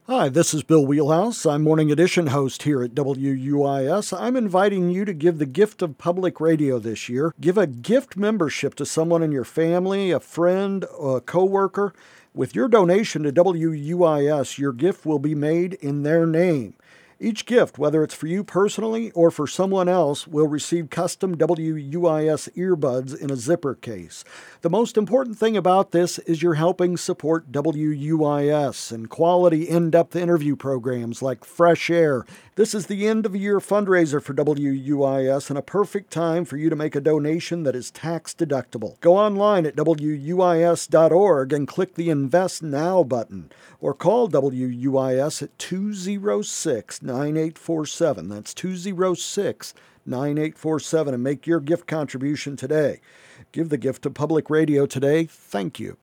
Hi, this is Bill Wheelhouse. I'm Morning Edition host here at WUIS. I'm inviting you to give the gift of public radio this year. Give a gift membership to someone in your family, a friend, a coworker. With your donation to WUIS, your gift will be made in their name. Each gift, whether it's for you personally or for someone else, will receive custom WUIS earbuds in a zipper case. The most important thing about this is you're helping support WUIS and quality in-depth interview programs like Fresh Air. This is the end-of-year fundraiser for WUIS and a perfect time for you to make a donation that is tax-deductible. Go online at WUIS.org and click the Invest Now button, or call WUIS at 206-9847. That's 206-9847, and make your gift contribution today. Give the gift of public radio today. Thank you.